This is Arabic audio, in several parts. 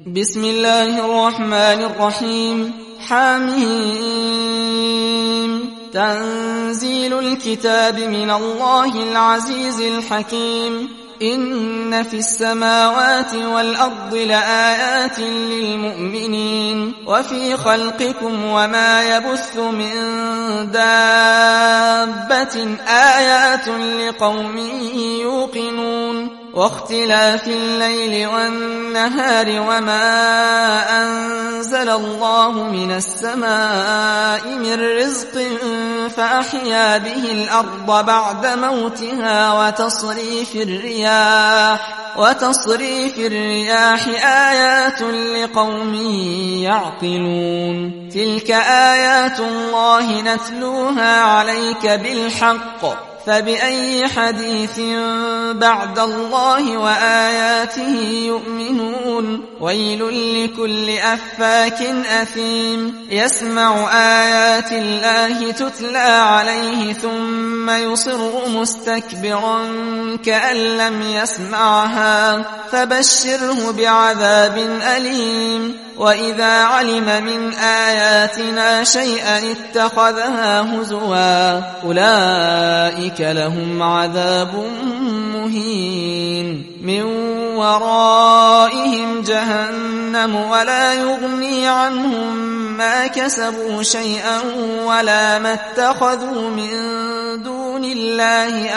بسم الله الرحمن الرحيم. حميم. تنزيل الكتاب من الله العزيز الحكيم. إن في السماوات والأرض لآيات للمؤمنين وفي خلقكم وما يبث من دابة آيات لقوم يوقنون واختلاف الليل والنهار وما أنزل الله من السماء من رزق فأحيا به الأرض بعد موتها وتصريف الرياح آيات لقوم يعقلون. تلك آيات الله نتلوها عليك بالحق فبأي حديث بعد الله وآياته يؤمنون. ويل لكل أفاك أثيم يسمع آيات الله تتلى عليه ثم يصر مستكبرا كأن لم يسمعها فبشره بعذاب أليم. وإذا علم من آياتنا شيئا اتخذها هزوا أولئك لهم عذاب مهين من ورائهم جهنم ولا يغني عنهم ما كسبوا شيئا ولا ما اتخذوا من دون الله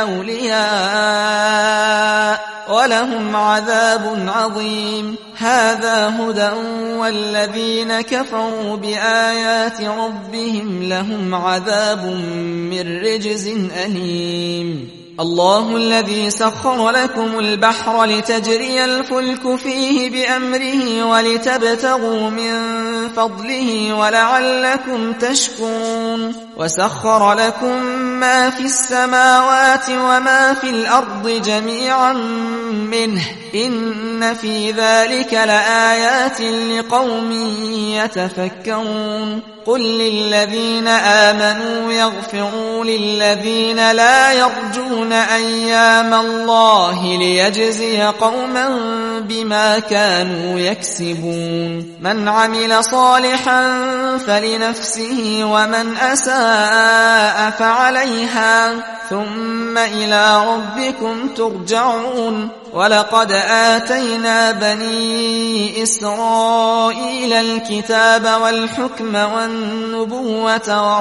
أولياء ولهم عذاب عظيم. هذا هدى والذين كفروا بآيات ربهم لهم عذاب من رجز أليم. الله الذي سخر لكم البحر لتجري الفلك فيه بأمره ولتبتغوا من فضله ولعلكم تشكرون. وسخر لكم ما في السماوات وما في الأرض جميعا منه إن في ذلك لآيات لقوم يتفكرون. قل للذين آمنوا يغفروا للذين لا يرجون أيام الله ليجزي قوما بما كانوا يكسبون. من عمل صالحا فلنفسه ومن أساء فعليها ثم إلى ربكم ترجعون. ولقد آتينا بني إسرائيل الكتاب والحكم والنبوة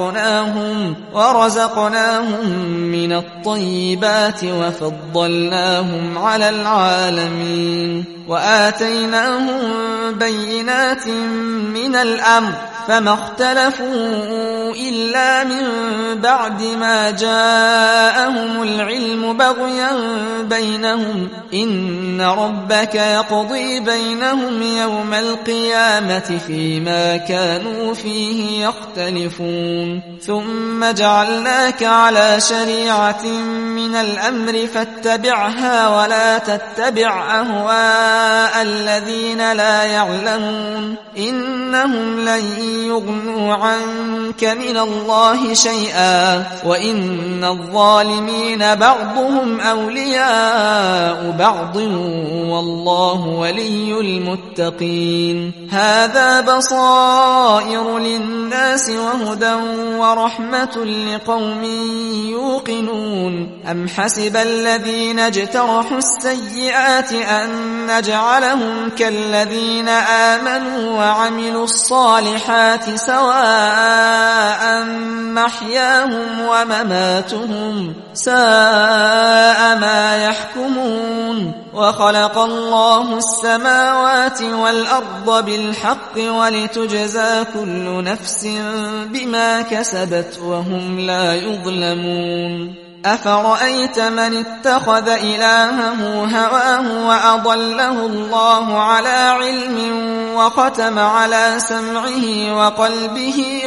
ورزقناهم من الطيبات وفضلناهم على العالمين وآتيناهم بينات من الأمر فما اختلفوا إلا من بعد ما جاءهم العلم بغيا بينهم إن ربك يقضي بينهم يوم القيامة فيما كانوا فيه يختلفون. ثم جعلناك على شريعة من الأمر فاتبعها ولا تتبع أهواء الذين لا يعلمون إنهم لن يغنوا عنك من الله شيئا وإن الظالمين بعضهم أولياء بعض والله ولي المتقين. هذا بصائر للناس وهدى ورحمة لقوم يوقنون. أم حسب الذين اجترحوا السيئات أن نجعلهم كالذين آمنوا وعملوا الصالحات سواء محياهم ومماتهم ساء ما يحكمون. وخلق الله السماوات والأرض بالحق ولتجزى كل نفس بما كسبت وهم لا يظلمون. أفرأيت من اتخذ إلهه هواه وأضله الله على علم وختم على سمعه وقلبه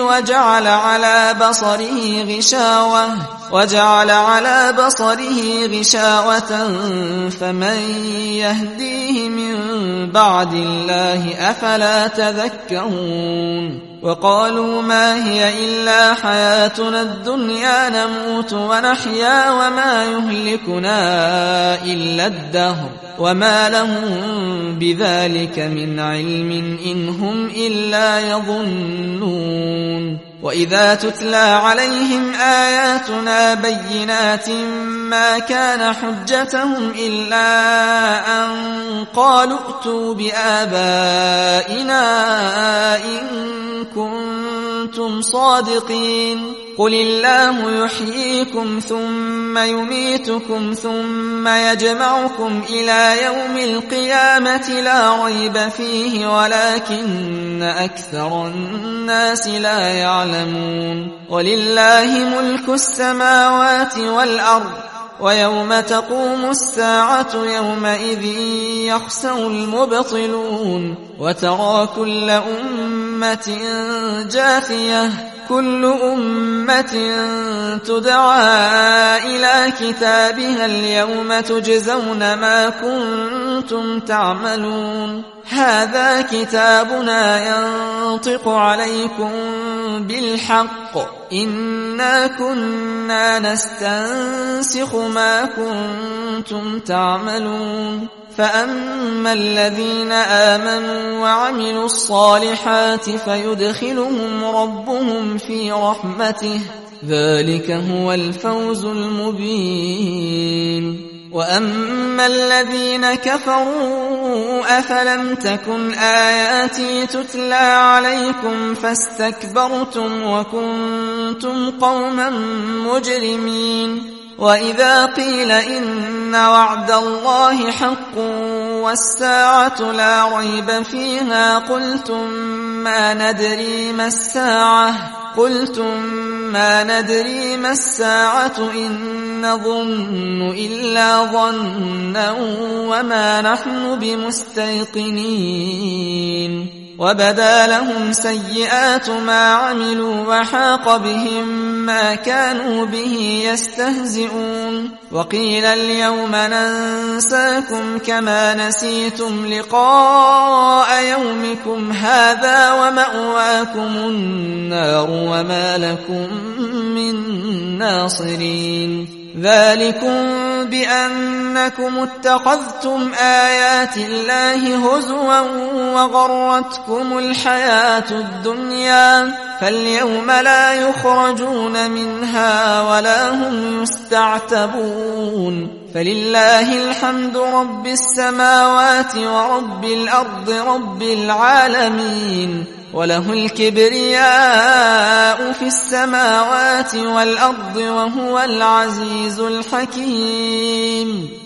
وجعل على بصره غشاوة فمن يهديه من بعد الله أفلا تذكرون. وقالوا ما هي إلا حياتنا الدنيا نموت ونحيا الدنيا وما يهلكنا إلا الدهر وما لهم بذلك من علم إن هم إلا يظنون وإذا تتلى عليهم آياتنا بينات ما كان حجتهم إلا أن قالوا ائتوا بآبائنا إن كنتم صادقين قل الله يحييكم ثم يميتكم ثم يجمعكم إلى يوم القيامة لا ريب فيه ولكن أكثر الناس لا يعلمون ولله ملك السماوات والأرض ويوم تقوم الساعة يومئذ يخسر المبطلون وترى كل أمة جاثية كل أمة تدعى إلى كتابها اليوم تجزون ما كنتم تعملون هذا كتابنا ينطق عليكم بالحق إنا كنا نستنسخ ما كنتم تعملون فأما الذين آمنوا وعملوا الصالحات فيدخلهم ربهم في رحمته ذلك هو الفوز المبين وأما الذين كفروا أفلم تكن آياتي تتلى عليكم فاستكبرتم وكنتم قوما مجرمين وإذا قيل إن وعد الله حق والساعة لا ريب فيها قلتم ما ندري ما الساعة إن نظن إلا ظنا وما نحن بمستيقنين وبدا لهم سيئات ما عملوا وحاق بهم ما كانوا به يستهزئون وقيل اليوم ننساكم كما نسيتم لقاء يومكم هذا ومأواكم النار وما لكم من ناصرين ذلكم بأنكم اتخذتم آيات الله هزوا وغرتكم الحياة الدنيا فاليوم لا يخرجون منها ولا هم يستعتبون فلله الحمد رب السماوات ورب الأرض رب العالمين وله الكبرياء في السماوات والأرض وهو العزيز الحكيم